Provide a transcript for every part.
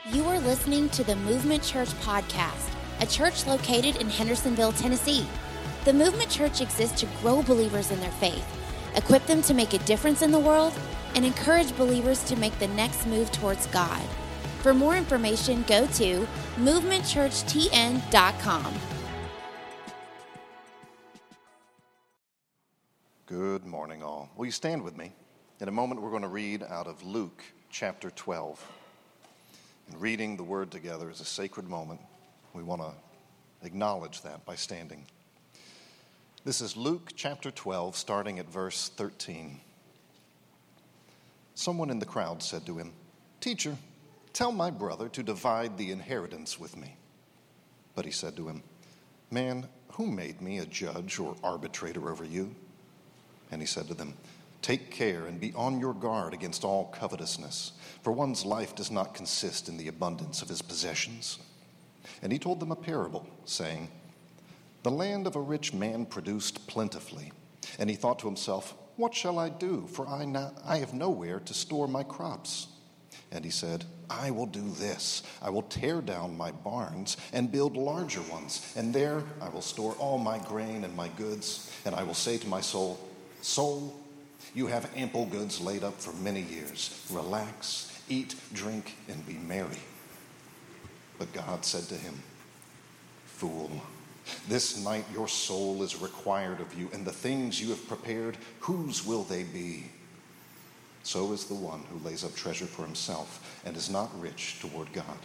You are listening to the Movement Church Podcast, a church located in Hendersonville, Tennessee. The Movement Church exists to grow believers in their faith, equip them to make a difference in the world, and encourage believers to make the next move towards God. For more information, go to movementchurchtn.com. Good morning, all. Will you stand with me? In a moment, we're going to read out of Luke chapter 12. And reading the word together is a sacred moment. We want to acknowledge that by standing. This is Luke chapter 12, starting at verse 13. Someone in the crowd said to him, "Teacher, tell my brother to divide the inheritance with me." But he said to him, "Man, who made me a judge or arbitrator over you?" And he said to them, "Take care and be on your guard against all covetousness, for one's life does not consist in the abundance of his possessions." And he told them a parable, saying, "The land of a rich man produced plentifully, and he thought to himself, 'What shall I do? For I have nowhere to store my crops.' And he said, 'I will do this. I will tear down my barns and build larger ones, and there I will store all my grain and my goods. And I will say to my soul, Soul, you have ample goods laid up for many years. Relax, eat, drink, and be merry.' But God said to him, 'Fool, this night your soul is required of you, and the things you have prepared, whose will they be? So is the one who lays up treasure for himself and is not rich toward God.'"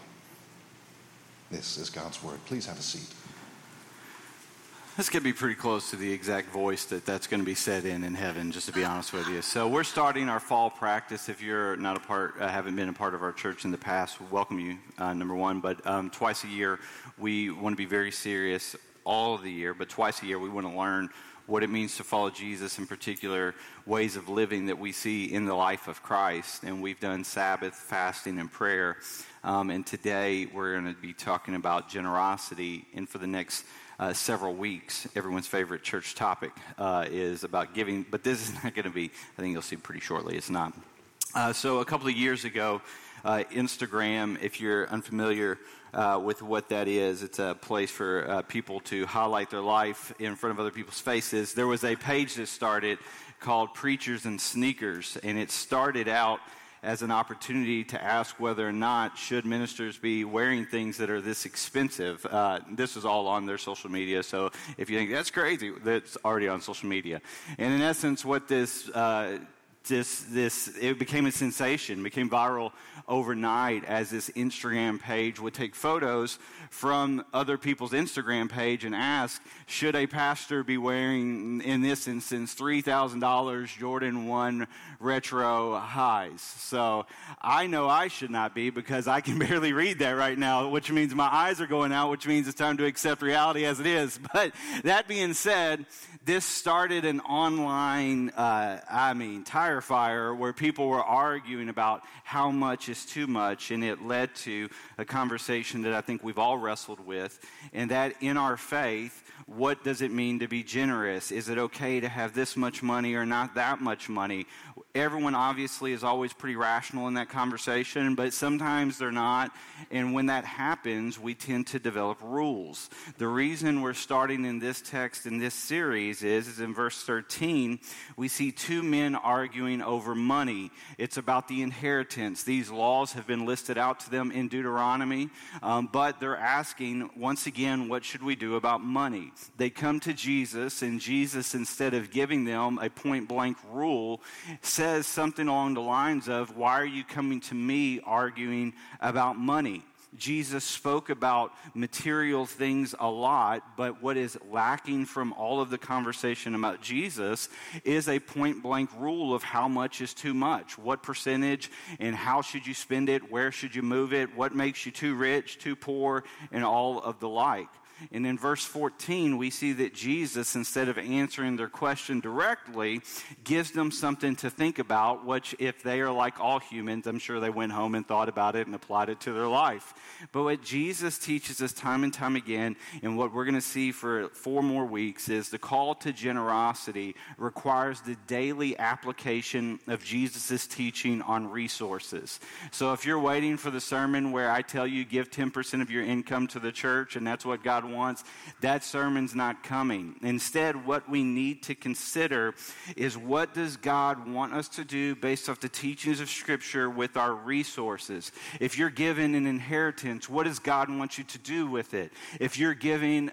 This is God's word. Please have a seat. This could be pretty close to the exact voice that's going to be said in heaven, just to be honest with you. So we're starting our fall practice. If you're not a part, haven't been a part of our church in the past, we welcome you, number one. But twice a year, we want to be very serious all of the year. But twice a year, we want to learn what it means to follow Jesus, in particular ways of living that we see in the life of Christ. And we've done Sabbath, fasting, and prayer. And today, we're going to be talking about generosity. And for the next several weeks, everyone's favorite church topic is about giving, but this is not going to be, I think you'll see pretty shortly, it's not. So a couple of years ago, Instagram, if you're unfamiliar with what that is, it's a place for people to highlight their life in front of other people's faces. There was a page that started called Preachers and Sneakers, and it started out as an opportunity to ask whether or not should ministers be wearing things that are this expensive. This is all on their social media, so if you think that's crazy, that's already on social media. And in essence, what it became a sensation, became viral overnight as this Instagram page would take photos from other people's Instagram page and ask, should a pastor be wearing, in this instance, $3,000 Jordan 1 retro highs? So I know I should not be, because I can barely read that right now, which means my eyes are going out, which means it's time to accept reality as it is. But that being said, this started an online, tire fire where people were arguing about how much is too much, and it led to a conversation that I think we've all wrestled with, and that in our faith, what does it mean to be generous? Is it okay to have this much money or not that much money? Everyone obviously is always pretty rational in that conversation, but sometimes they're not, and when that happens, we tend to develop rules. The reason we're starting in this text in this series is in verse 13, we see two men arguing over money. It's about the inheritance. These laws have been listed out to them in Deuteronomy, but they're asking, once again, what should we do about money? They come to Jesus, and Jesus, instead of giving them a point-blank rule, says something along the lines of, "Why are you coming to me arguing about money?" Jesus spoke about material things a lot, but what is lacking from all of the conversation about Jesus is a point-blank rule of how much is too much, what percentage, and how should you spend it, where should you move it, what makes you too rich, too poor, and all of the like. And in verse 14, we see that Jesus, instead of answering their question directly, gives them something to think about, which if they are like all humans, I'm sure they went home and thought about it and applied it to their life. But what Jesus teaches us time and time again, and what we're going to see for 4 more weeks, is the call to generosity requires the daily application of Jesus' teaching on resources. So if you're waiting for the sermon where I tell you give 10% of your income to the church and that's what God wants, that sermon's not coming. Instead, what we need to consider is, what does God want us to do based off the teachings of Scripture with our resources? If you're given an inheritance, what does God want you to do with it? If you're giving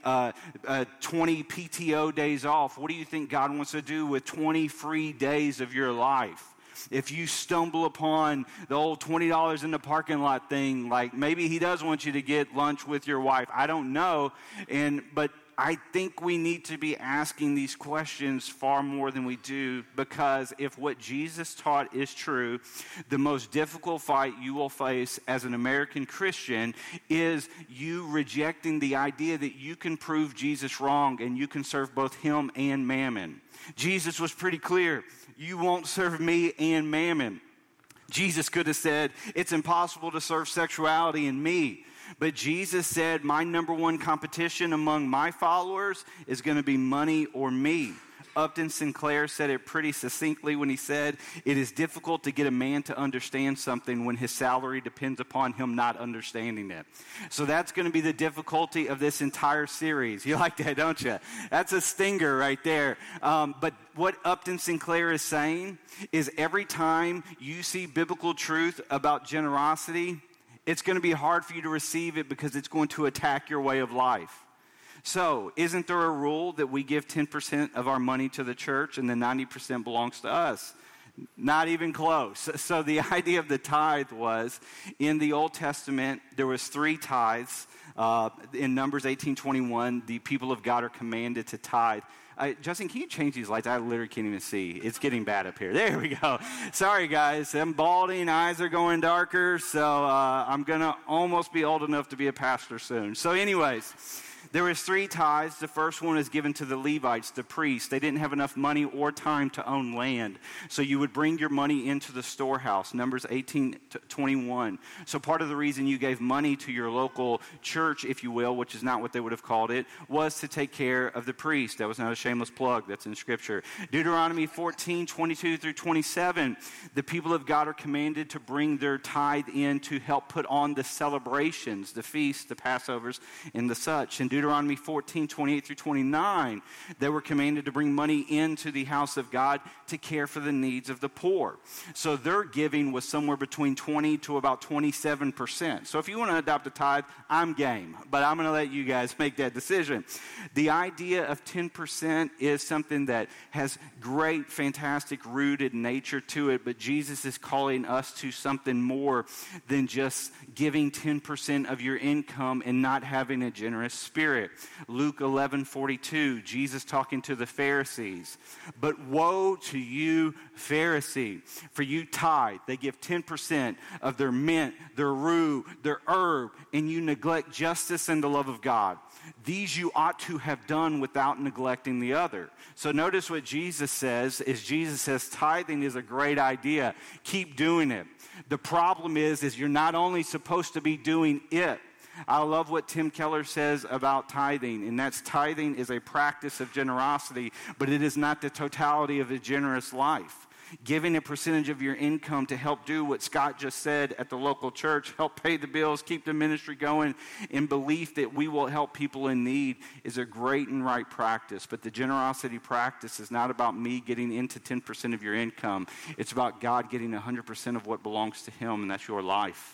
20 PTO days off, what do you think God wants to do with 20 free days of your life? If you stumble upon the old $20 in the parking lot thing, like maybe he does want you to get lunch with your wife. I don't know. But I think we need to be asking these questions far more than we do, because if what Jesus taught is true, the most difficult fight you will face as an American Christian is you rejecting the idea that you can prove Jesus wrong and you can serve both him and mammon. Jesus was pretty clear. You won't serve me and mammon. Jesus could have said, it's impossible to serve sexuality and me. But Jesus said, my number one competition among my followers is going to be money or me. Upton Sinclair said it pretty succinctly when he said, it is difficult to get a man to understand something when his salary depends upon him not understanding it. So that's going to be the difficulty of this entire series. You like that, don't you? That's a stinger right there. But what Upton Sinclair is saying is, every time you see biblical truth about generosity, it's going to be hard for you to receive it because it's going to attack your way of life. So, isn't there a rule that we give 10% of our money to the church and then 90% belongs to us? Not even close. So the idea of the tithe was, in the Old Testament, there was 3 tithes. In Numbers 18:21, the people of God are commanded to tithe. Justin, can you change these lights? I literally can't even see. It's getting bad up here. There we go. Sorry, guys. I'm balding. Eyes are going darker. So I'm going to almost be old enough to be a pastor soon. So anyways, there was 3 tithes. The first one is given to the Levites, the priests. They didn't have enough money or time to own land. So you would bring your money into the storehouse, Numbers 18:21. So part of the reason you gave money to your local church, if you will, which is not what they would have called it, was to take care of the priest. That was not a shameless plug. That's in Scripture. Deuteronomy 14:22 through 27. The people of God are commanded to bring their tithe in to help put on the celebrations, the feasts, the Passovers, and the such. And Deuteronomy 14:28 through 29, they were commanded to bring money into the house of God to care for the needs of the poor. So their giving was somewhere between 20 to about 27%. So if you want to adopt a tithe, I'm game. But I'm going to let you guys make that decision. The idea of 10% is something that has great, fantastic, rooted nature to it. But Jesus is calling us to something more than just giving 10% of your income and not having a generous spirit. Luke 11:42, Jesus talking to the Pharisees. But woe to you, Pharisee, for you tithe. They give 10% of their mint, their rue, their herb, and you neglect justice and the love of God. These you ought to have done without neglecting the other. So notice what Jesus says, Jesus says tithing is a great idea. Keep doing it. The problem is you're not only supposed to be doing it. I love what Tim Keller says about tithing, and that's tithing is a practice of generosity, but it is not the totality of a generous life. Giving a percentage of your income to help do what Scott just said at the local church, help pay the bills, keep the ministry going, in belief that we will help people in need, is a great and right practice. But the generosity practice is not about me getting into 10% of your income. It's about God getting 100% of what belongs to Him, and that's your life.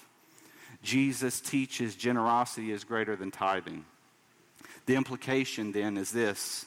Jesus teaches generosity is greater than tithing. The implication then is this: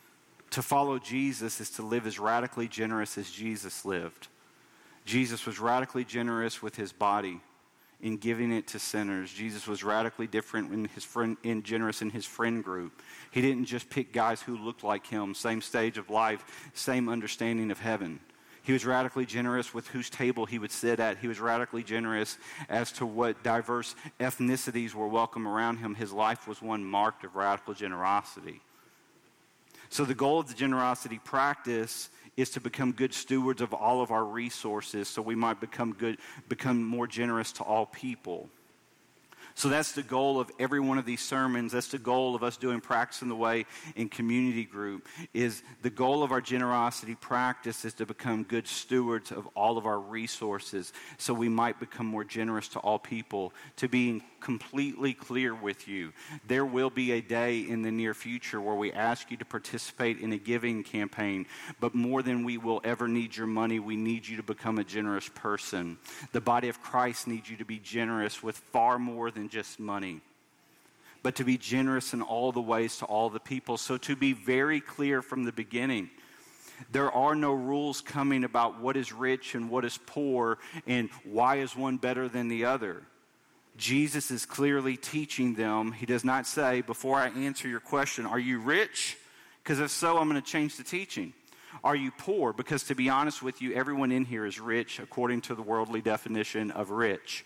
to follow Jesus is to live as radically generous as Jesus lived. Jesus was radically generous with his body in giving it to sinners. Jesus was radically different in generous in his friend group. He didn't just pick guys who looked like him, same stage of life, same understanding of heaven. He was radically generous with whose table he would sit at. He was radically generous as to what diverse ethnicities were welcome around him. His life was one marked of radical generosity. So the goal of the generosity practice is to become good stewards of all of our resources so we might become more generous to all people. So that's the goal of every one of these sermons. That's the goal of us doing Practice in the Way in community group. Is the goal of our generosity practice is to become good stewards of all of our resources so we might become more generous to all people. To be completely clear with you, there will be a day in the near future where we ask you to participate in a giving campaign, but more than we will ever need your money, we need you to become a generous person. The body of Christ needs you to be generous with far more than just money, but to be generous in all the ways to all the people. So to be very clear from the beginning, there are no rules coming about what is rich and what is poor and why is one better than the other. Jesus is clearly teaching them. He does not say, before I answer your question, are you rich? Because if so, I'm going to change the teaching. Are you poor? Because to be honest with you, everyone in here is rich according to the worldly definition of rich.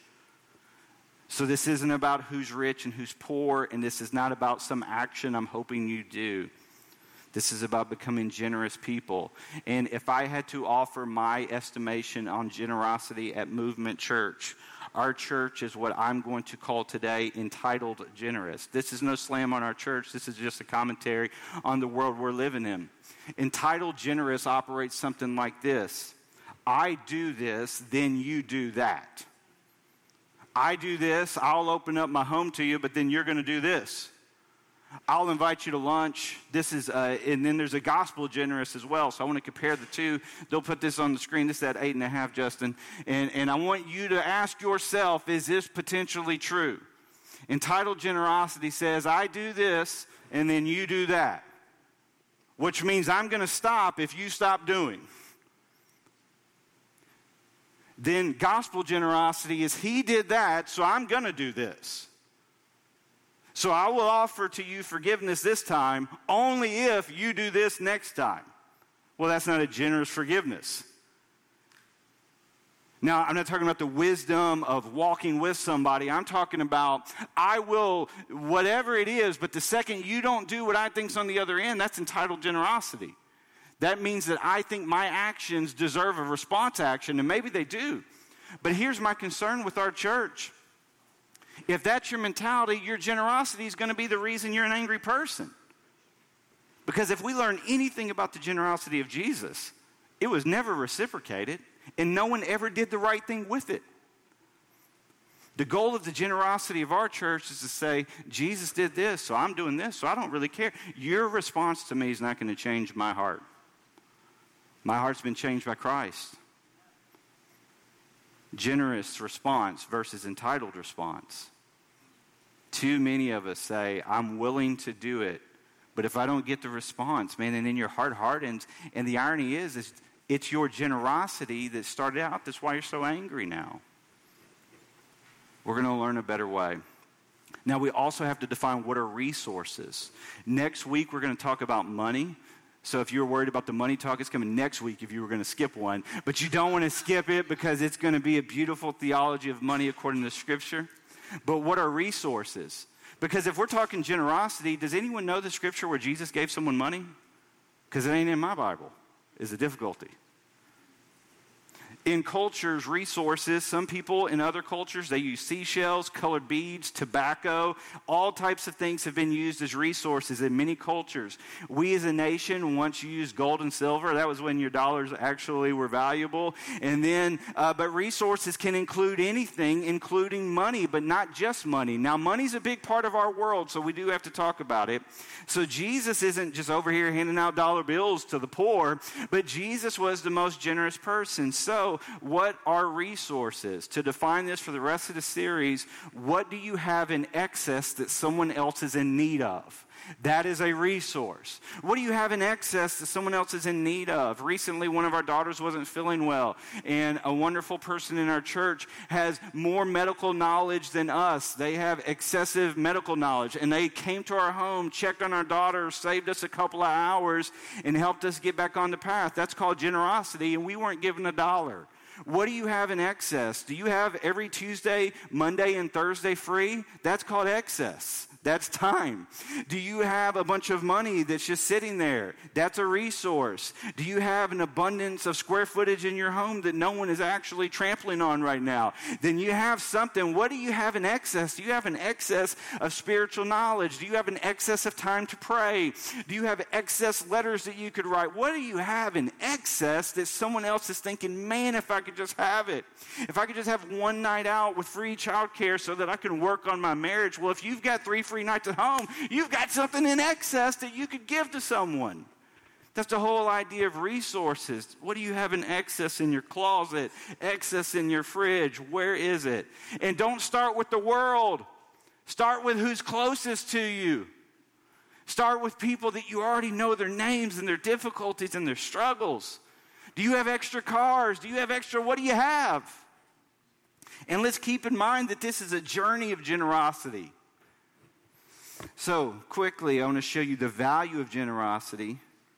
So this isn't about who's rich and who's poor, and this is not about some action I'm hoping you do. This is about becoming generous people. And if I had to offer my estimation on generosity at Movement Church, our church is what I'm going to call today entitled generous. This is no slam on our church. This is just a commentary on the world we're living in. Entitled generous operates something like this. I do this, then you do that. I do this, I'll open up my home to you, but then you're going to do this. I'll invite you to lunch. This is, and then there's a gospel generous as well. So I want to compare the two. They'll put this on the screen. This is at 8.5, Justin. And I want you to ask yourself, is this potentially true? Entitled generosity says, I do this, and then you do that. Which means I'm going to stop if you stop doing. Then gospel generosity is, he did that, so I'm going to do this. So I will offer to you forgiveness this time only if you do this next time. Well, that's not a generous forgiveness. Now, I'm not talking about the wisdom of walking with somebody. I'm talking about I will, whatever it is, but the second you don't do what I think's on the other end, that's entitled generosity. That means that I think my actions deserve a response action, and maybe they do. But here's my concern with our church. If that's your mentality, your generosity is going to be the reason you're an angry person. Because if we learn anything about the generosity of Jesus, it was never reciprocated, and no one ever did the right thing with it. The goal of the generosity of our church is to say, Jesus did this, so I'm doing this, so I don't really care. Your response to me is not going to change my heart. My heart's been changed by Christ. Generous response versus entitled response. Too many of us say, I'm willing to do it, but if I don't get the response, man, and then your heart hardens. And the irony is it's your generosity that started out. That's why you're so angry now. We're going to learn a better way. Now, we also have to define what are resources. Next week, we're going to talk about money. So if you're worried about the money talk, it's coming next week if you were going to skip one. But you don't want to skip it because it's going to be a beautiful theology of money according to Scripture. But what are resources? Because if we're talking generosity, does anyone know the Scripture where Jesus gave someone money? Because it ain't in my Bible, is the difficulty. In cultures, resources, some people in other cultures, they use seashells, colored beads, tobacco. All types of things have been used as resources in many cultures. We as a nation once used gold and silver. That was when your dollars actually were valuable. And then, but resources can include anything, including money, but not just money. Now, money's a big part of our world, so we do have to talk about it. So Jesus isn't just over here handing out dollar bills to the poor, but Jesus was the most generous person. So So, what are resources? To define this for the rest of the series, what do you have in excess that someone else is in need of? That is a resource. What do you have in excess that someone else is in need of? Recently, one of our daughters wasn't feeling well, and a wonderful person in our church has more medical knowledge than us. They have excessive medical knowledge, and they came to our home, checked on our daughter, saved us a couple of hours, and helped us get back on the path. That's called generosity, and we weren't given $1. What do you have in excess? Do you have every Tuesday, Monday, and Thursday free? That's called excess. That's time. Do you have a bunch of money that's just sitting there? That's a resource. Do you have an abundance of square footage in your home that no one is actually trampling on right now? Then you have something. What do you have in excess? Do you have an excess of spiritual knowledge? Do you have an excess of time to pray? Do you have excess letters that you could write? What do you have in excess that someone else is thinking, man, if I could just have it. If I could just have one night out with free childcare so that I can work on my marriage. Well, if you've got 3 free nights at home, you've got something in excess that you could give to someone. That's the whole idea of resources. What do you have in excess in your closet, excess in your fridge? Where is it? And don't start with the world. Start with who's closest to you. Start with people that you already know their names and their difficulties and their struggles. Do you have extra cars? Do you have extra? What do you have? And let's keep in mind that this is a journey of generosity. So, quickly, I want to show you the value of generosity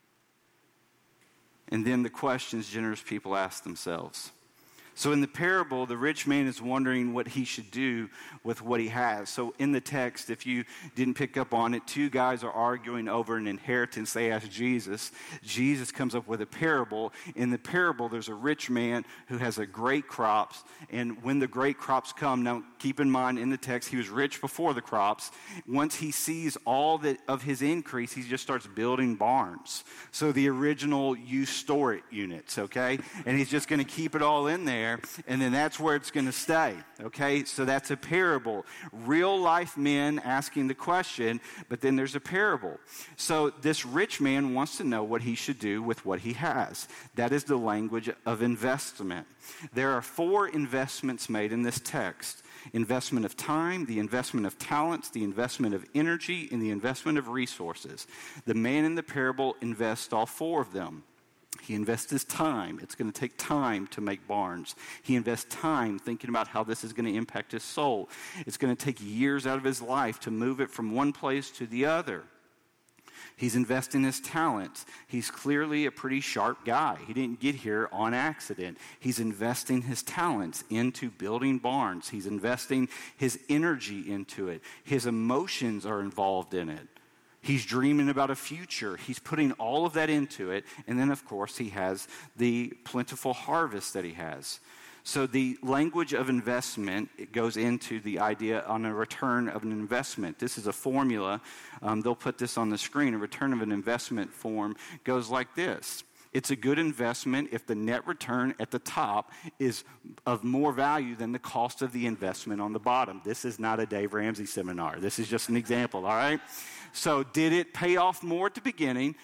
and then the questions generous people ask themselves. So in the parable, the rich man is wondering what he should do with what he has. So in the text, if you didn't pick up on it, 2 guys are arguing over an inheritance. They ask Jesus. Jesus comes up with a parable. In the parable, there's a rich man who has a great crops. And when the great crops come, now keep in mind in the text, he was rich before the crops. Once he sees all that of his increase, he just starts building barns. So the original you store it units, okay? And he's just going to keep it all in there. And then that's where it's going to stay, okay? So that's a parable. Real life men asking the question, but then there's a parable. So this rich man wants to know what he should do with what he has. That is the language of investment. There are 4 investments made in this text. Investment of time, the investment of talents, the investment of energy, and the investment of resources. The man in the parable invests all 4 of them. He invests his time. It's going to take time to make barns. He invests time thinking about how this is going to impact his soul. It's going to take years out of his life to move it from one place to the other. He's investing his talents. He's clearly a pretty sharp guy. He didn't get here on accident. He's investing his talents into building barns. He's investing his energy into it. His emotions are involved in it. He's dreaming about a future. He's putting all of that into it. And then, of course, he has the plentiful harvest that he has. So the language of investment, it goes into the idea on a return of an investment. This is a formula. They'll put this on the screen. A return of an investment form goes like this. It's a good investment if the net return at the top is of more value than the cost of the investment on the bottom. This is not a Dave Ramsey seminar. This is just an example, all right? So did it pay off more at the beginning?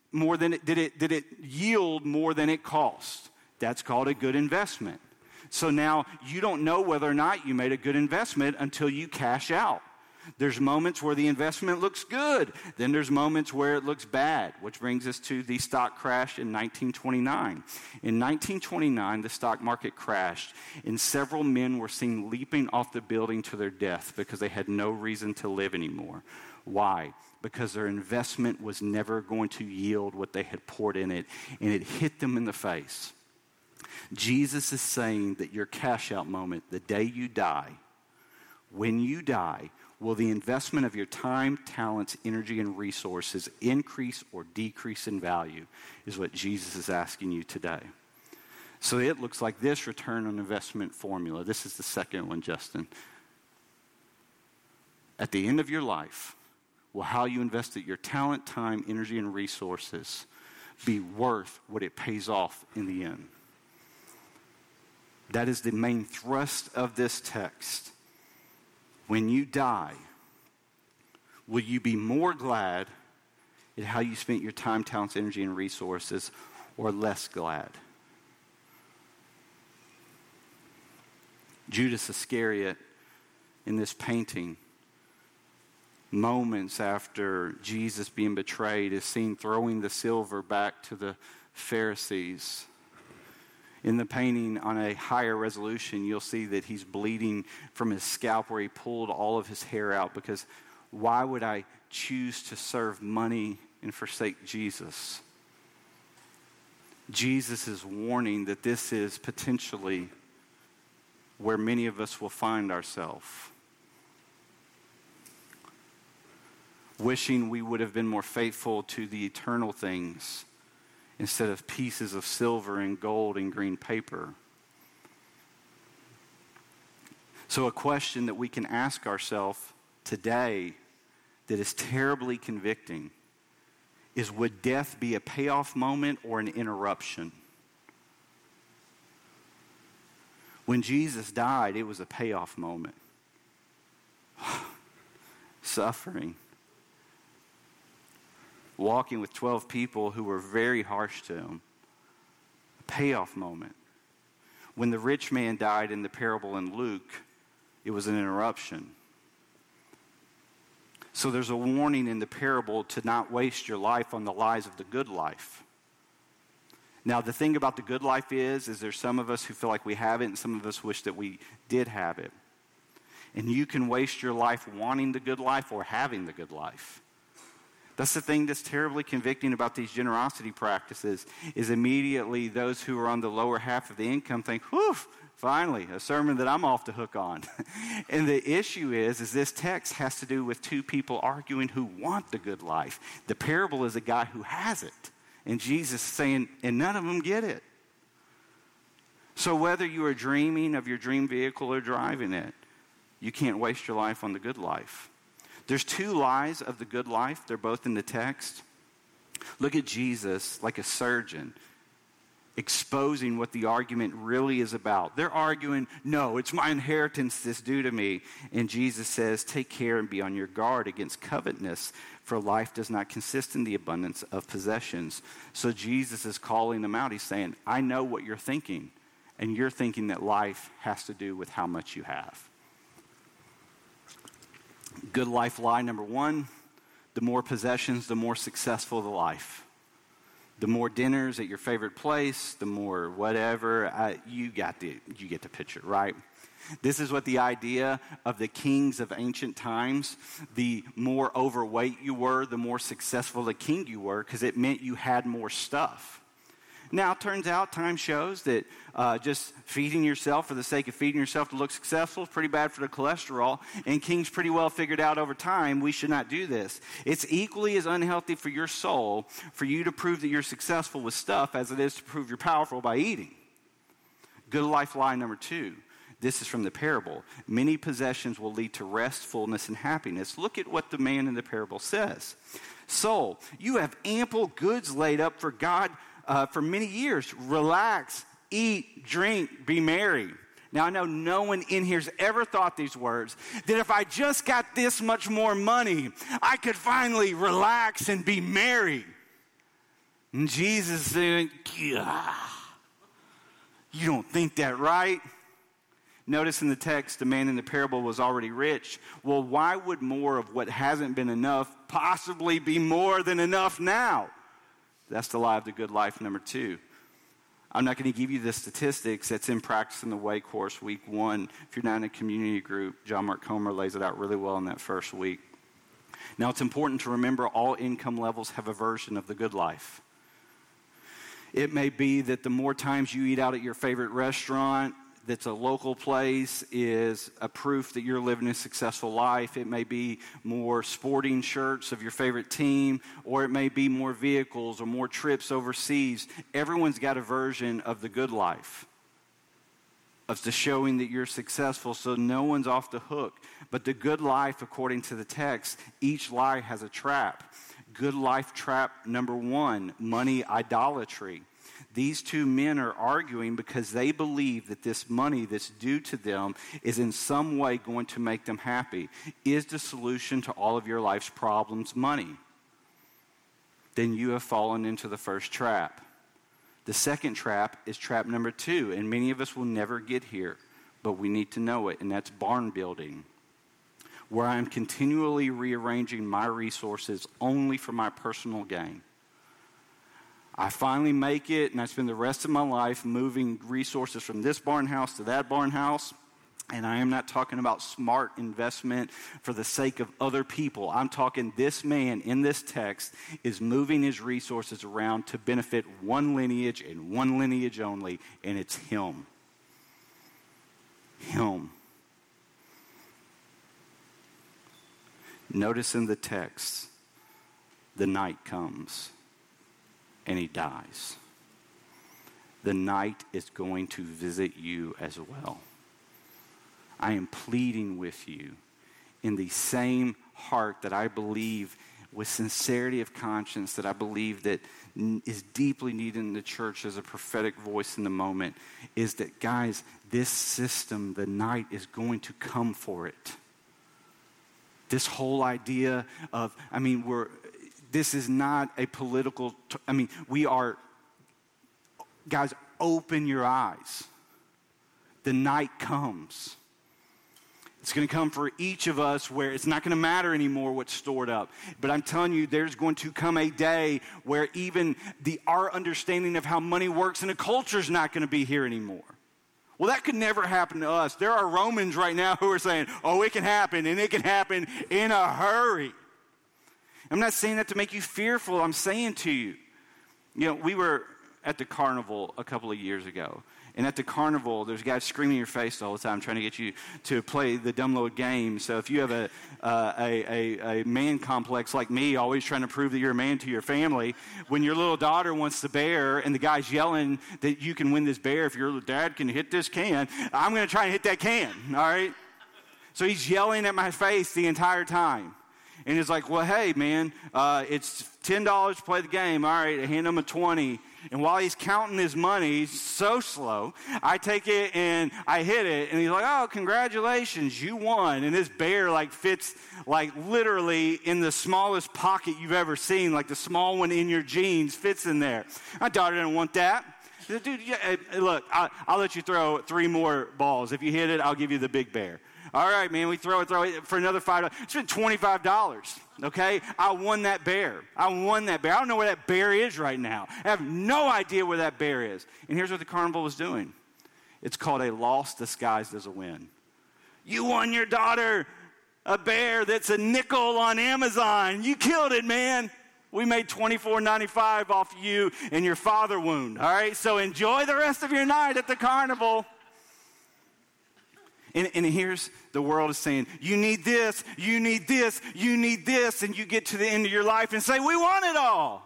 Did it yield more than it cost? That's called a good investment. So now you don't know whether or not you made a good investment until you cash out. There's moments where the investment looks good. Then there's moments where it looks bad, which brings us to the stock crash in 1929. In 1929, the stock market crashed, and several men were seen leaping off the building to their death because they had no reason to live anymore. Why? Because their investment was never going to yield what they had poured in it, and it hit them in the face. Jesus is saying that your cash out moment, the day you die, when you die, will the investment of your time, talents, energy, and resources increase or decrease in value is what Jesus is asking you today. So it looks like this return on investment formula. This is the second one, Justin. At the end of your life, will how you invested your talent, time, energy, and resources be worth what it pays off in the end? That is the main thrust of this text. When you die, will you be more glad at how you spent your time, talents, energy, and resources, or less glad? Judas Iscariot in this painting, moments after Jesus being betrayed, is seen throwing the silver back to the Pharisees. In the painting on a higher resolution, you'll see that he's bleeding from his scalp where he pulled all of his hair out, because why would I choose to serve money and forsake Jesus? Jesus is warning that this is potentially where many of us will find ourselves. Wishing we would have been more faithful to the eternal things instead of pieces of silver and gold and green paper. So a question that we can ask ourselves today that is terribly convicting is, would death be a payoff moment or an interruption? When Jesus died, it was a payoff moment. Suffering. Walking with 12 people who were very harsh to him. A payoff moment. When the rich man died in the parable in Luke, it was an interruption. So there's a warning in the parable to not waste your life on the lies of the good life. Now, the thing about the good life is there's some of us who feel like we have it, and some of us wish that we did have it. And you can waste your life wanting the good life or having the good life. That's the thing that's terribly convicting about these generosity practices, is immediately those who are on the lower half of the income think, whew, finally, a sermon that I'm off the hook on. And the issue is this text has to do with two people arguing who want the good life. The parable is a guy who has it. And Jesus is saying, and none of them get it. So whether you are dreaming of your dream vehicle or driving it, you can't waste your life on the good life. There's two lies of the good life. They're both in the text. Look at Jesus like a surgeon exposing what the argument really is about. They're arguing, no, it's my inheritance that's due to me. And Jesus says, take care and be on your guard against covetousness, for life does not consist in the abundance of possessions. So Jesus is calling them out. He's saying, I know what you're thinking, and you're thinking that life has to do with how much you have. Good life lie number one, the more possessions, the more successful the life. The more dinners at your favorite place, the more whatever, you get the picture, right? This is what the idea of the kings of ancient times, the more overweight you were, the more successful the king you were, because it meant you had more stuff. Now, it turns out, time shows that just feeding yourself for the sake of feeding yourself to look successful is pretty bad for the cholesterol, and kings pretty well figured out over time we should not do this. It's equally as unhealthy for your soul for you to prove that you're successful with stuff as it is to prove you're powerful by eating. Good life lie number two. This is from the parable. Many possessions will lead to rest, fullness, and happiness. Look at what the man in the parable says. Soul, you have ample goods laid up for God for many years. Relax, eat, drink, be merry. Now, I know no one in here has ever thought these words, that if I just got this much more money, I could finally relax and be merry. And Jesus is saying, you don't think that, right? Notice in the text, the man in the parable was already rich. Well, why would more of what hasn't been enough possibly be more than enough now? That's the lie of the good life number two. I'm not going to give you the statistics. That's in Practice in the Way course, week 1. If you're not in a community group, John Mark Comer lays it out really well in that first week. Now, it's important to remember all income levels have a version of the good life. It may be that the more times you eat out at your favorite restaurant that's a local place is a proof that you're living a successful life. It may be more sporting shirts of your favorite team, or it may be more vehicles or more trips overseas. Everyone's got a version of the good life, of the showing that you're successful, so no one's off the hook. But the good life, according to the text, each lie has a trap. Good life trap number 1, money idolatry. These two men are arguing because they believe that this money that's due to them is in some way going to make them happy. Is the solution to all of your life's problems money? Then you have fallen into the first trap. The second trap is trap number 2, and many of us will never get here. but we need to know it, and that's barn building, where I am continually rearranging my resources only for my personal gain. I finally make it, and I spend the rest of my life moving resources from this barn house to that barn house. And I am not talking about smart investment for the sake of other people. I'm talking this man in this text is moving his resources around to benefit one lineage and one lineage only, and it's him. Him. Notice in the text, the night comes and he dies. The night is going to visit you as well. I am pleading with you in the same heart that I believe, with sincerity of conscience, that I believe that is deeply needed in the church as a prophetic voice in the moment, is that, guys, this system, the night is going to come for it. This whole idea of, this is not a political, we are, guys, open your eyes. The night comes. It's going to come for each of us where it's not going to matter anymore what's stored up. But I'm telling you, there's going to come a day where even our understanding of how money works in a culture is not going to be here anymore. Well, that could never happen to us. There are Romans right now who are saying, oh, it can happen, and it can happen in a hurry. I'm not saying that to make you fearful. I'm saying to you, we were at the carnival a couple of years ago. And at the carnival, there's guys screaming in your face all the time trying to get you to play the dumb little game. So if you have a man complex like me, always trying to prove that you're a man to your family, when your little daughter wants the bear and the guy's yelling that you can win this bear if your dad can hit this can, I'm going to try and hit that can, all right? So he's yelling at my face the entire time. And he's like, well, hey, man, it's $10 to play the game. All right, I hand him a 20. And while he's counting his money, so slow, I take it and I hit it. And he's like, oh, congratulations, you won. And this bear fits literally in the smallest pocket you've ever seen, like the small one in your jeans fits in there. My daughter didn't want that. She said, dude, look, I'll let you throw 3 more balls. If you hit it, I'll give you the big bear. All right, man, we throw it for another $5. It's been $25, okay? I won that bear. I don't know where that bear is right now. I have no idea where that bear is. And here's what the carnival was doing. It's called a loss disguised as a win. You won your daughter a bear that's a nickel on Amazon. You killed it, man. We made $24.95 off you and your father wound, all right? So enjoy the rest of your night at the carnival. And here's the world is saying, you need this, you need this, you need this, and you get to the end of your life and say, we want it all.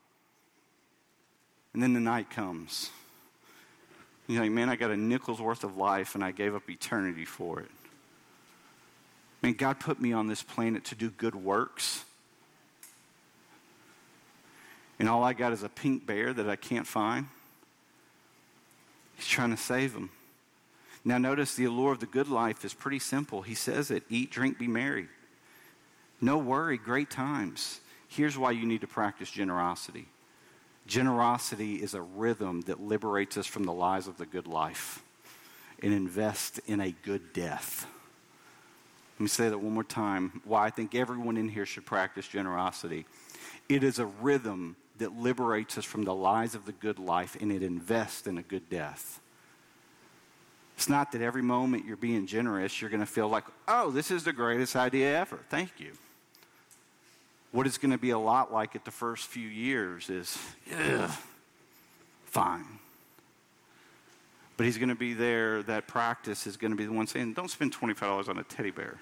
And then the night comes. You're like, man, I got a nickel's worth of life and I gave up eternity for it. Man, God put me on this planet to do good works. And all I got is a pink bear that I can't find. He's trying to save him. Now notice the allure of the good life is pretty simple. He says it, eat, drink, be merry. No worry, great times. Here's why you need to practice generosity. Generosity is a rhythm that liberates us from the lies of the good life and invests in a good death. Let me say that one more time, why I think everyone in here should practice generosity. It is a rhythm that liberates us from the lies of the good life, and it invests in a good death. It's not that every moment you're being generous, you're going to feel like, oh, this is the greatest idea ever. Thank you. What it's going to be a lot like at the first few years is, fine. But he's going to be there, that practice is going to be the one saying, don't spend $25 on a teddy bear.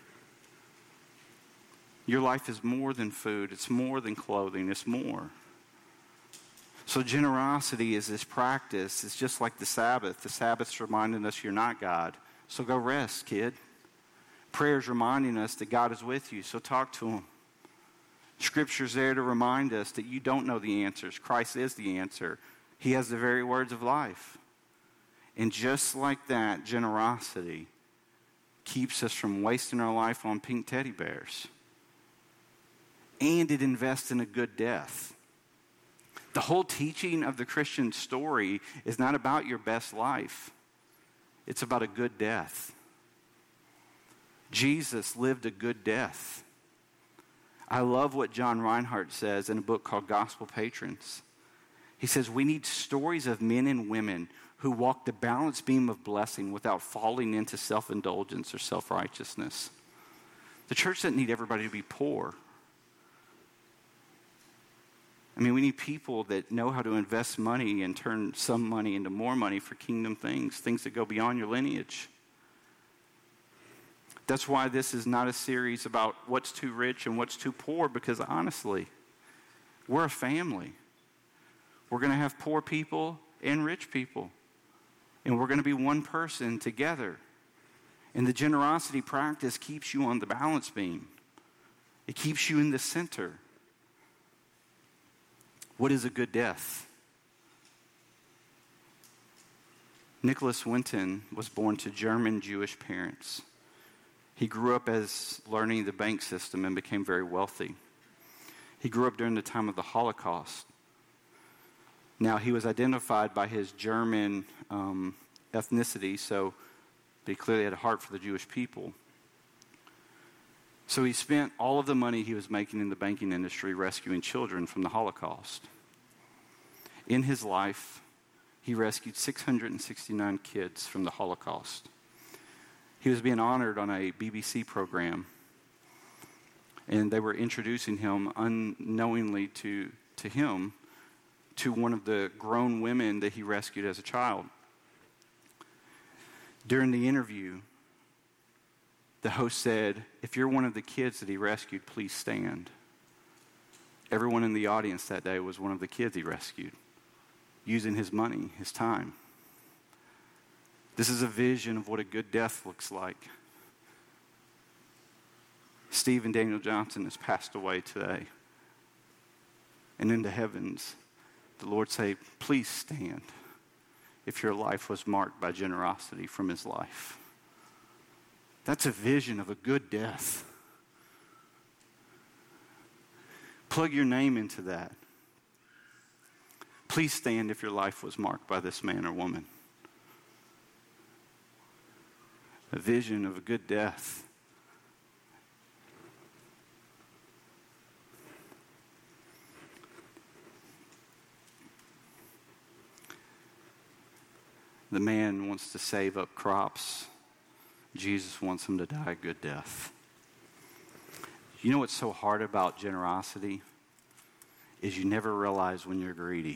Your life is more than food. It's more than clothing. It's more. So generosity is this practice. It's just like the Sabbath. The Sabbath's reminding us you're not God. So go rest, kid. Prayer's reminding us that God is with you. So talk to him. Scripture's there to remind us that you don't know the answers. Christ is the answer. He has the very words of life. And just like that, generosity keeps us from wasting our life on pink teddy bears. And it invests in a good death. The whole teaching of the Christian story is not about your best life. It's about a good death. Jesus lived a good death. I love what John Reinhardt says in a book called Gospel Patrons. He says, we need stories of men and women who walk the balance beam of blessing without falling into self-indulgence or self-righteousness. The church doesn't need everybody to be poor. I mean, we need people that know how to invest money and turn some money into more money for kingdom things that go beyond your lineage. That's why this is not a series about what's too rich and what's too poor, because honestly, we're a family. We're going to have poor people and rich people. And we're going to be one person together. And the generosity practice keeps you on the balance beam. It keeps you in the center. What is a good death? Nicholas Winton was born to German Jewish parents. He grew up as learning the bank system and became very wealthy. He grew up during the time of the Holocaust. Now, he was identified by his German ethnicity, so he clearly had a heart for the Jewish people. So he spent all of the money he was making in the banking industry rescuing children from the Holocaust. In his life, he rescued 669 kids from the Holocaust. He was being honored on a BBC program, and they were introducing him unknowingly to him to one of the grown women that he rescued as a child. During the interview, the host said, if you're one of the kids that he rescued, please stand. Everyone in the audience that day was one of the kids he rescued, using his money, his time. This is a vision of what a good death looks like. Stephen Daniel Johnson has passed away today. And in the heavens, the Lord say, please stand if your life was marked by generosity from his life. That's a vision of a good death. Plug your name into that. Please stand if your life was marked by this man or woman. A vision of a good death. The man wants to save up crops. Jesus wants him to die a good death. You know what's so hard about generosity? Is you never realize when you're greedy.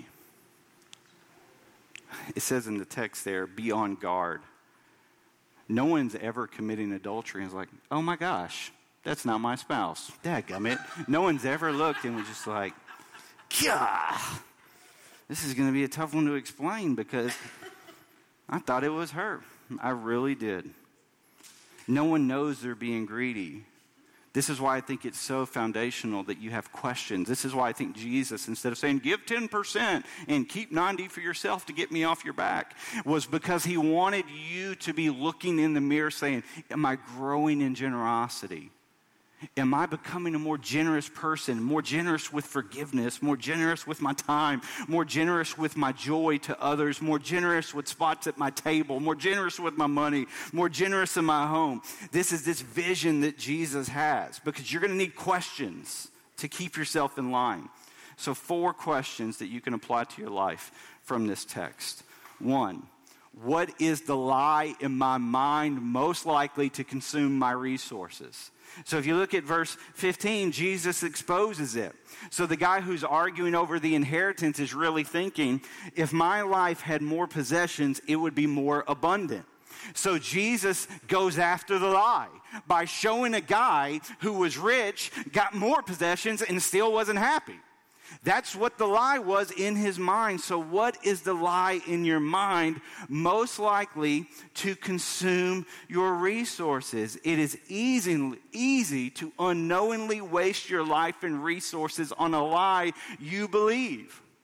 It says in the text there, be on guard. No one's ever committing adultery and is like, oh my gosh, that's not my spouse. Dadgummit. No one's ever looked and was just like, Gah! This is going to be a tough one to explain because I thought it was her. I really did. No one knows they're being greedy. This is why I think it's so foundational that you have questions. This is why I think Jesus, instead of saying, give 10% and keep 90 for yourself to get me off your back, was because he wanted you to be looking in the mirror saying, am I growing in generosity? Am I becoming a more generous person, more generous with forgiveness, more generous with my time, more generous with my joy to others, more generous with spots at my table, more generous with my money, more generous in my home? This is this vision that Jesus has, because you're going to need questions to keep yourself in line. So 4 questions that you can apply to your life from this text. 1, what is the lie in my mind most likely to consume my resources? So if you look at verse 15, Jesus exposes it. So the guy who's arguing over the inheritance is really thinking, if my life had more possessions, it would be more abundant. So Jesus goes after the lie by showing a guy who was rich, got more possessions, and still wasn't happy. That's what the lie was in his mind. So what is the lie in your mind most likely to consume your resources? It is easy to unknowingly waste your life and resources on a lie you believe.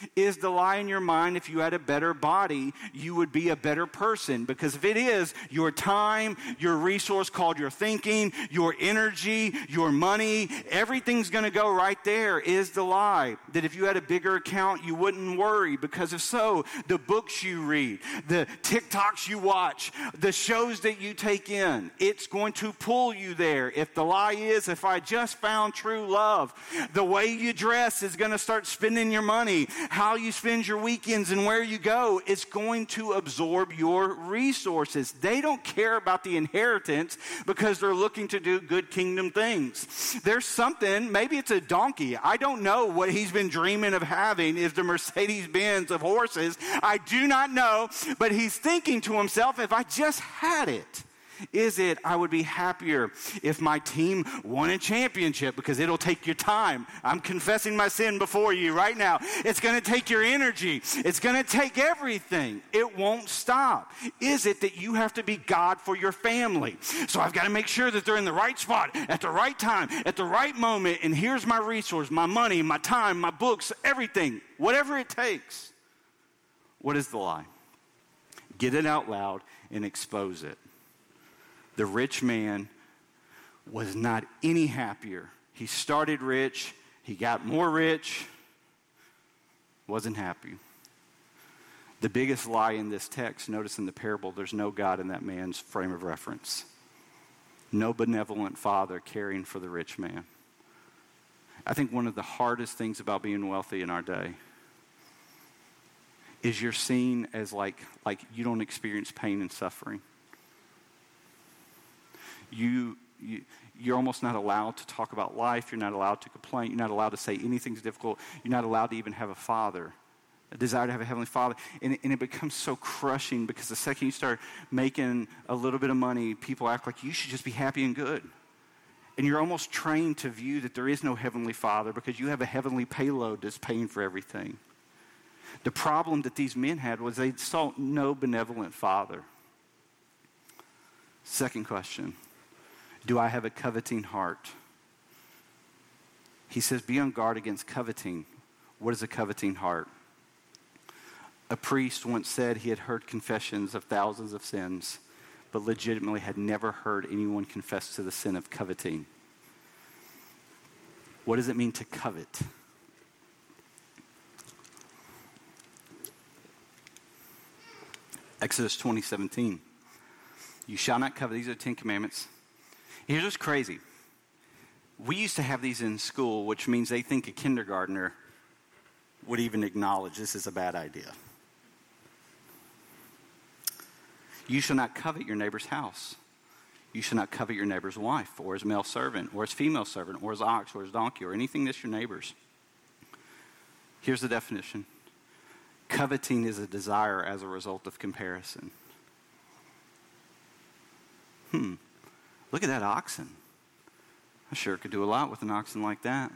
Is the lie in your mind, if you had a better body, you would be a better person? Because if it is, your time, your resource called your thinking, your energy, your money, everything's going to go right there. Is the lie that if you had a bigger account, you wouldn't worry? Because if so, the books you read, the TikToks you watch, the shows that you take in, it's going to pull you there. If the lie is, if I just found true love, the way you dress is going to start spending your money. How you spend your weekends and where you go is going to absorb your resources. They don't care about the inheritance because they're looking to do good kingdom things. There's something, maybe it's a donkey. I don't know what he's been dreaming of having is the Mercedes-Benz of horses. I do not know, but he's thinking to himself, if I just had it. Is it, I would be happier if my team won a championship, because it'll take your time. I'm confessing my sin before you right now. It's going to take your energy. It's going to take everything. It won't stop. Is it that you have to be God for your family? So I've got to make sure that they're in the right spot, at the right time, at the right moment, and here's my resource, my money, my time, my books, everything, whatever it takes. What is the lie? Get it out loud and expose it. The rich man was not any happier. He started rich. He got more rich. Wasn't happy. The biggest lie in this text, notice in the parable, there's no God in that man's frame of reference. No benevolent father caring for the rich man. I think one of the hardest things about being wealthy in our day is you're seen as like you don't experience pain and suffering. You're almost not allowed to talk about life. You're not allowed to complain. You're not allowed to say anything's difficult. You're not allowed to even have a father, a desire to have a heavenly father. And it becomes so crushing, because the second you start making a little bit of money, people act like you should just be happy and good. And you're almost trained to view that there is no heavenly father because you have a heavenly payload that's paying for everything. The problem that these men had was they saw no benevolent father. Second question. Do I have a coveting heart? He says, be on guard against coveting. What is a coveting heart? A priest once said he had heard confessions of thousands of sins, but legitimately had never heard anyone confess to the sin of coveting. What does it mean to covet? Exodus 20:17. You shall not covet. These are the 10 Commandments. Here's what's crazy. We used to have these in school, which means they think a kindergartner would even acknowledge this is a bad idea. You shall not covet your neighbor's house. You shall not covet your neighbor's wife, or his male servant, or his female servant, or his ox, or his donkey, or anything that's your neighbor's. Here's the definition. Coveting is a desire as a result of comparison. Look at that oxen. I sure could do a lot with an oxen like that.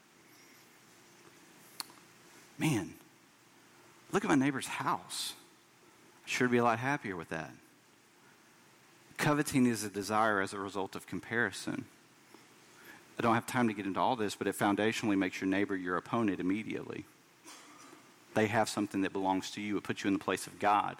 Man, look at my neighbor's house. I sure would be a lot happier with that. Coveting is a desire as a result of comparison. I don't have time to get into all this, but it foundationally makes your neighbor your opponent immediately. They have something that belongs to you. It puts you in the place of God.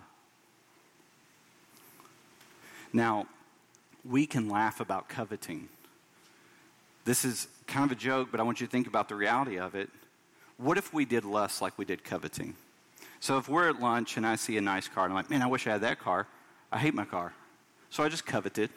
Now, we can laugh about coveting. This is kind of a joke, but I want you to think about the reality of it. What if we did lust like we did coveting? So if we're at lunch and I see a nice car, and I'm like, man, I wish I had that car. I hate my car. So I just covet it.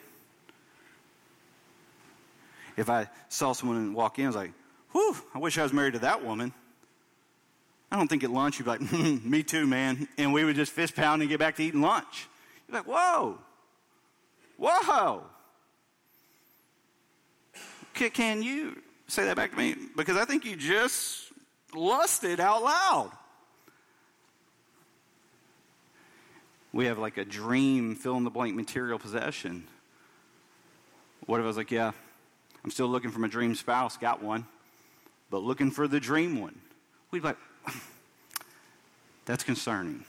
If I saw someone walk in, I was like, whew, I wish I was married to that woman. I don't think at lunch you'd be like, me too, man. And we would just fist pound and get back to eating lunch. You'd be like, whoa. Can you say that back to me? Because I think you just lusted out loud. We have like a dream fill-in-the-blank material possession. What if I was like, yeah, I'm still looking for my dream spouse, got one, but looking for the dream one. We'd be like, that's concerning.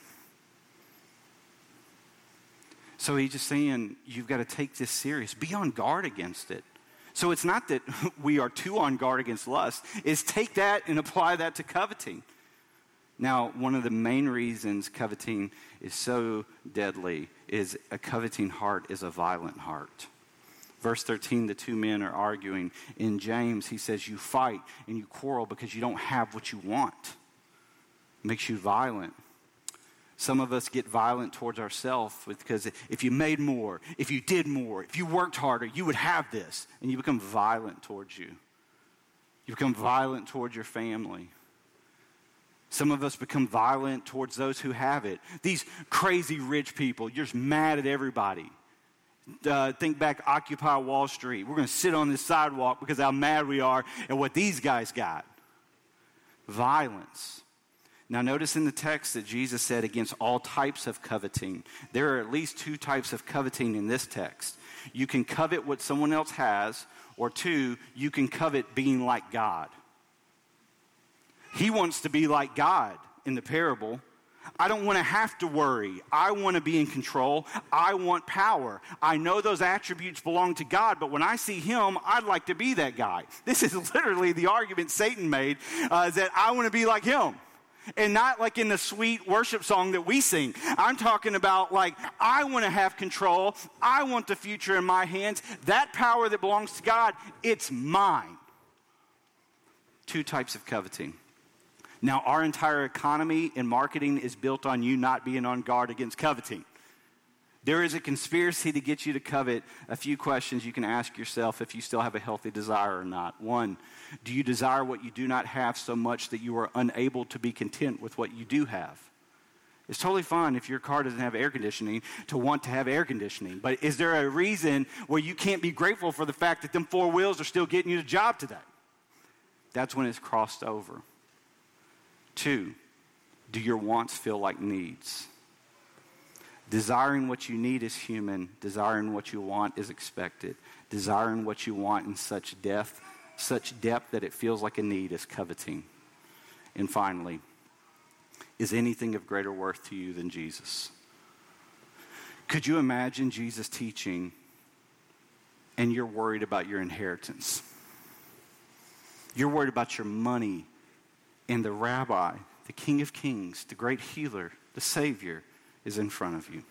So he's just saying, you've got to take this serious. Be on guard against it. So it's not that we are too on guard against lust. It's take that and apply that to coveting. Now, one of the main reasons coveting is so deadly is a coveting heart is a violent heart. Verse 13, the two men are arguing. In James, he says, you fight and you quarrel because you don't have what you want. It makes you violent. Some of us get violent towards ourselves because if you made more, if you did more, if you worked harder, you would have this. And you become violent towards you. You become violent towards your family. Some of us become violent towards those who have it. These crazy rich people, you're just mad at everybody. Think back, Occupy Wall Street. We're going to sit on this sidewalk because how mad we are at what these guys got. Violence. Now notice in the text that Jesus said against all types of coveting. There are at least two types of coveting in this text. You can covet what someone else has, or two, you can covet being like God. He wants to be like God in the parable. I don't want to have to worry. I want to be in control. I want power. I know those attributes belong to God, but when I see him, I'd like to be that guy. This is literally the argument Satan made, is that I want to be like him. And not like in the sweet worship song that we sing. I'm talking about like, I want to have control. I want the future in my hands. That power that belongs to God, it's mine. Two types of coveting. Now, our entire economy and marketing is built on you not being on guard against coveting. There is a conspiracy to get you to covet. A few questions you can ask yourself if you still have a healthy desire or not. One, do you desire what you do not have so much that you are unable to be content with what you do have? It's totally fine if your car doesn't have air conditioning to want to have air conditioning. But is there a reason where you can't be grateful for the fact that them four wheels are still getting you the job today? That's when it's crossed over. Two, do your wants feel like needs? Desiring what you need is human. Desiring what you want is expected. Desiring what you want in such depth that it feels like a need is coveting. And finally, is anything of greater worth to you than Jesus? Could you imagine Jesus teaching and you're worried about your inheritance? You're worried about your money. And the rabbi, the King of Kings, the great healer, the Savior, is in front of you.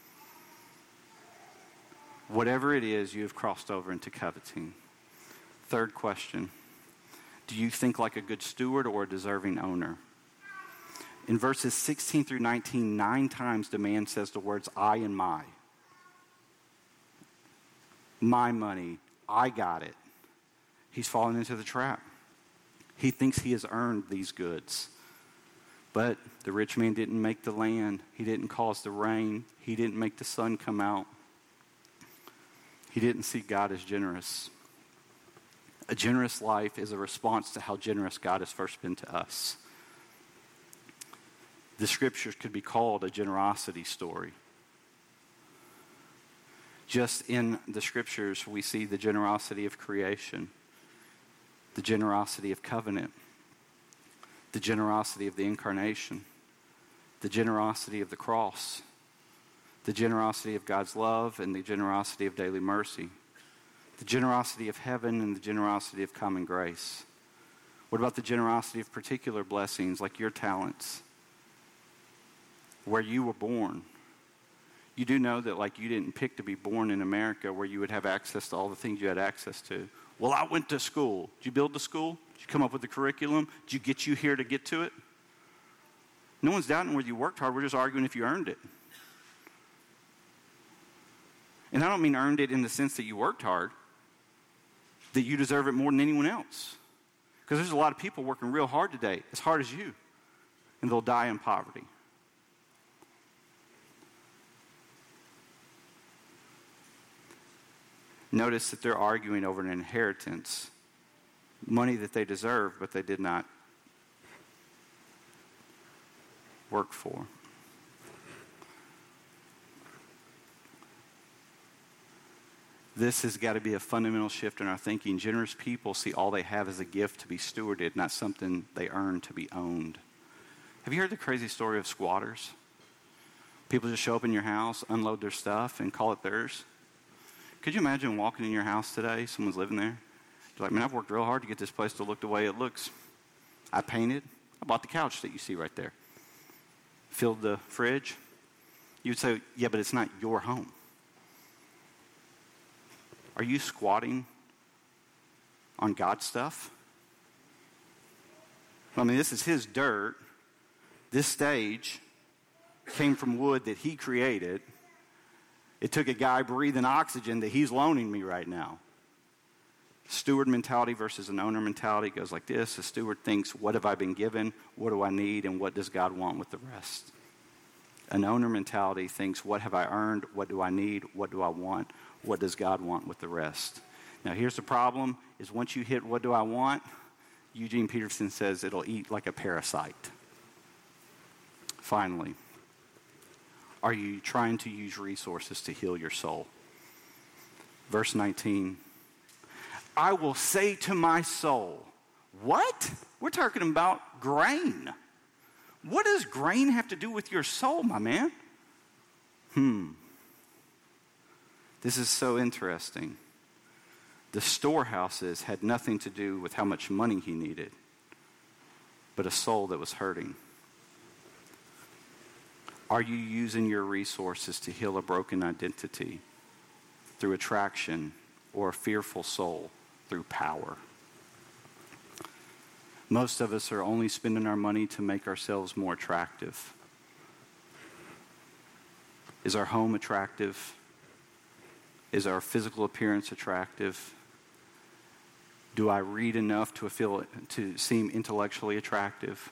Whatever it is, you have crossed over into coveting. Third question, do you think like a good steward or a deserving owner? In verses 16 through 19, 9 times the man says the words I and my. My money, I got it. He's fallen into the trap. He thinks he has earned these goods. But the rich man didn't make the land. He didn't cause the rain. He didn't make the sun come out. He didn't see God as generous. A generous life is a response to how generous God has first been to us. The scriptures could be called a generosity story. Just in the scriptures, we see the generosity of creation, the generosity of covenant, the generosity of the incarnation, the generosity of the cross, the generosity of God's love and the generosity of daily mercy, the generosity of heaven and the generosity of common grace. What about the generosity of particular blessings like your talents, where you were born? You do know that like you didn't pick to be born in America where you would have access to all the things you had access to. Well, I went to school. Did you build the school? Did you come up with the curriculum? Did you get you here to get to it? No one's doubting whether you worked hard. We're just arguing if you earned it. And I don't mean earned it in the sense that you worked hard, that you deserve it more than anyone else. Because there's a lot of people working real hard today, as hard as you, and they'll die in poverty. Notice that they're arguing over an inheritance, money that they deserve, but they did not work for. This has got to be a fundamental shift in our thinking. Generous people see all they have as a gift to be stewarded, not something they earn to be owned. Have you heard the crazy story of squatters? People just show up in your house, unload their stuff, and call it theirs. Could you imagine walking in your house today, someone's living there? You're like, man, I've worked real hard to get this place to look the way it looks. I painted, I bought the couch that you see right there. Filled the fridge. You would say, yeah, but it's not your home. Are you squatting on God's stuff? I mean, this is his dirt. This stage came from wood that he created. It took a guy breathing oxygen that he's loaning me right now. Steward mentality versus an owner mentality goes like this. A steward thinks, what have I been given? What do I need? And what does God want with the rest? An owner mentality thinks, what have I earned? What do I need? What do I want? What does God want with the rest? Now, here's the problem, is once you hit what do I want, Eugene Peterson says it'll eat like a parasite. Finally, are you trying to use resources to heal your soul? Verse 19, I will say to my soul, what? We're talking about grain. What does grain have to do with your soul, my man? This is so interesting. The storehouses had nothing to do with how much money he needed, but a soul that was hurting. Are you using your resources to heal a broken identity through attraction, or a fearful soul through power? Most of us are only spending our money to make ourselves more attractive. Is our home attractive? Is our physical appearance attractive? Do I read enough to seem intellectually attractive?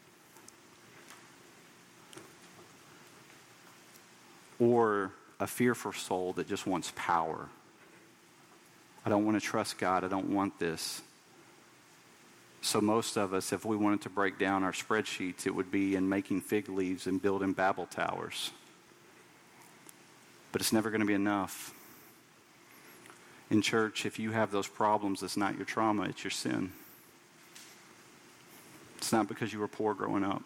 Or a fearful soul that just wants power? I don't want to trust God. I don't want this. So most of us, if we wanted to break down our spreadsheets, it would be in making fig leaves and building Babel towers. But it's never going to be enough. In church, if you have those problems, it's not your trauma, it's your sin. It's not because you were poor growing up.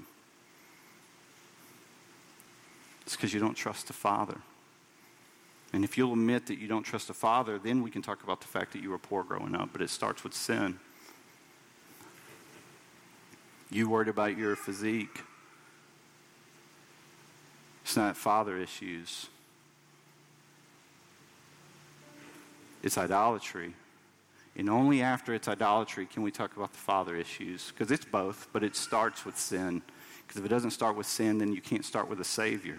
It's because you don't trust the Father. And if you'll admit that you don't trust the Father, then we can talk about the fact that you were poor growing up, but it starts with sin. You worried about your physique. It's not Father issues. It's idolatry. And only after it's idolatry can we talk about the Father issues. Because it's both, but it starts with sin. Because if it doesn't start with sin, then you can't start with a Savior.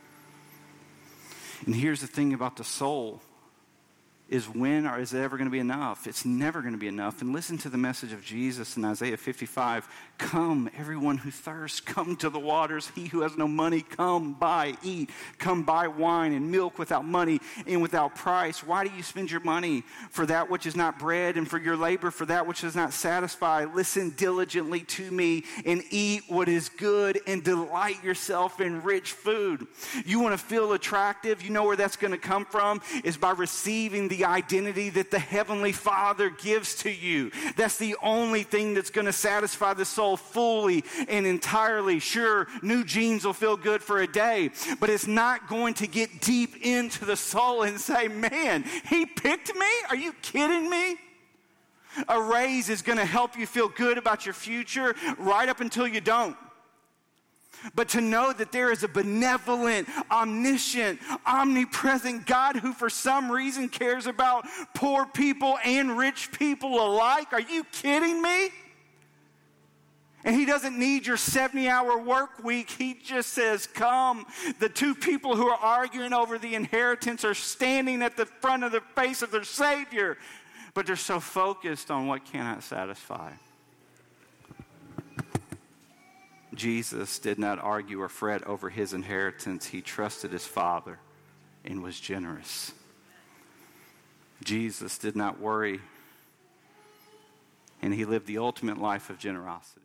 And here's the thing about the soul, is when or is it ever going to be enough? It's never going to be enough. And listen to the message of Jesus in Isaiah 55. Come, everyone who thirsts, come to the waters. He who has no money, come buy, eat. Come buy wine and milk without money and without price. Why do you spend your money for that which is not bread, and for your labor for that which does not satisfy? Listen diligently to me and eat what is good and delight yourself in rich food. You want to feel attractive? You know where that's going to come from? Is by receiving the identity that the Heavenly Father gives to you. That's the only thing that's going to satisfy the soul fully and entirely. Sure, new jeans will feel good for a day, but it's not going to get deep into the soul and say, man, he picked me? Are you kidding me? A raise is going to help you feel good about your future right up until you don't. But to know that there is a benevolent, omniscient, omnipresent God who for some reason cares about poor people and rich people alike. Are you kidding me? And he doesn't need your 70-hour work week. He just says, come. The two people who are arguing over the inheritance are standing at the front of the face of their Savior. But they're so focused on what cannot satisfy. Jesus did not argue or fret over his inheritance. He trusted his Father and was generous. Jesus did not worry, and he lived the ultimate life of generosity.